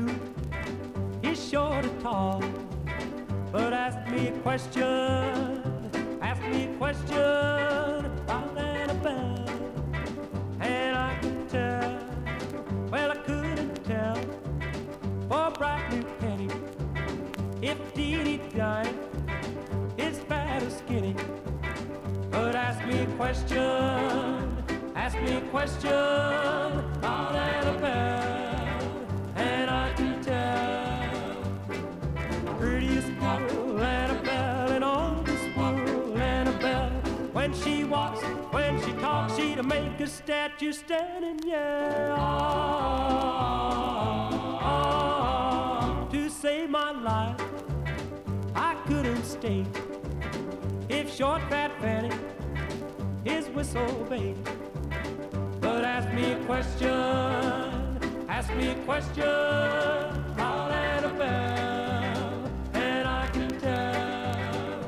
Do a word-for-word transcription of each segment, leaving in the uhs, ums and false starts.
smooth, he's sure to talk. But ask me a question, ask me a question about Annabelle, and I could tell, well I couldn't tell, for a bright new penny, if Dee Dee died, is fat or skinny. But ask me a question, ask me a question about Annabelle, and I can tell. Prettiest girl, Annabelle, in all this world, Annabelle. When she walks, when she talks, she'd make a statue standing, yeah. To save my life, I couldn't stay if short fat Fanny his whistle obeyed. But ask me a question, ask me a question about Annabelle, and I can tell.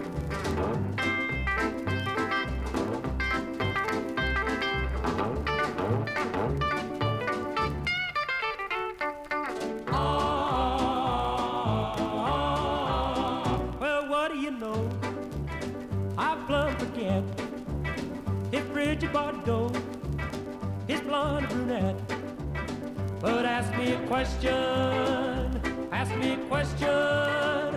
Oh, well, what do you know? I plumb forget if Bridget Bardot is blonde or brunette. But ask me a question, ask me a question